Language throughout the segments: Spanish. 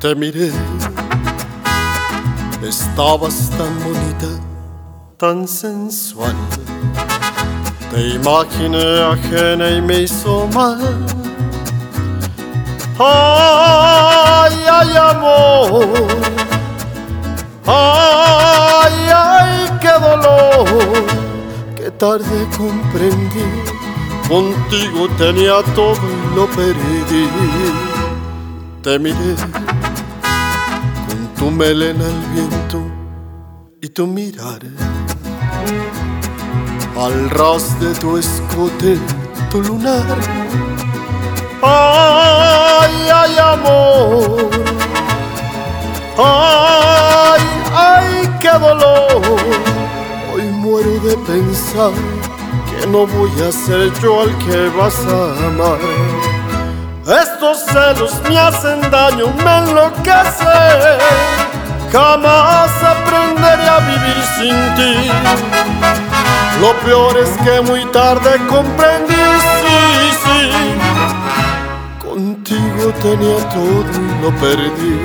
Te miré, estabas tan bonita, tan sensual. Te imaginé ajena y me hizo mal. Ay, ay, amor. Ay, ay, qué dolor. Qué tarde comprendí. Contigo tenía todo y lo perdí. Te miré con tu melena al viento y tu mirar al ras de tu escote, tu lunar. Ay, ay, amor. Ay, ay, qué dolor. Hoy muero de pensar que no voy a ser yo al que vas a amar. Estos celos me hacen daño, me enloquecen. Jamás aprenderé a vivir sin ti. Lo peor es que muy tarde comprendí, sí, sí. Contigo tenía todo y lo perdí.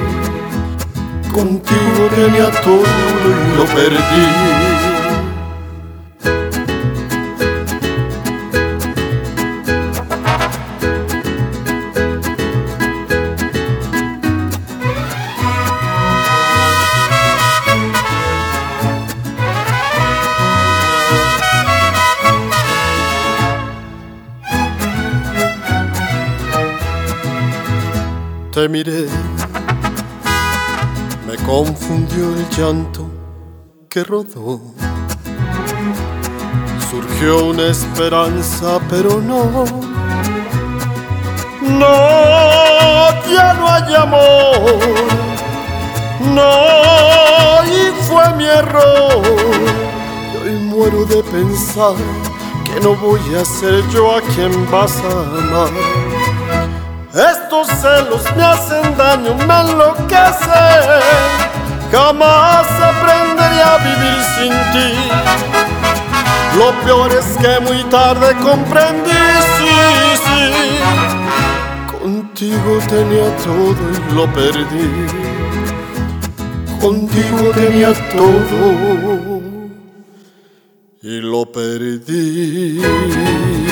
Contigo tenía todo y lo perdí. Te miré, me confundió el llanto que rodó. Surgió una esperanza, pero no, ya no hay amor. No, y fue mi error. Y hoy muero de pensar que no voy a ser yo a quien vas a amar. Estos celos me hacen daño, me enloquecen. Jamás aprenderé a vivir sin ti. Lo peor es que muy tarde comprendí, sí, sí. Contigo tenía todo y lo perdí. Contigo tenía todo y lo perdí.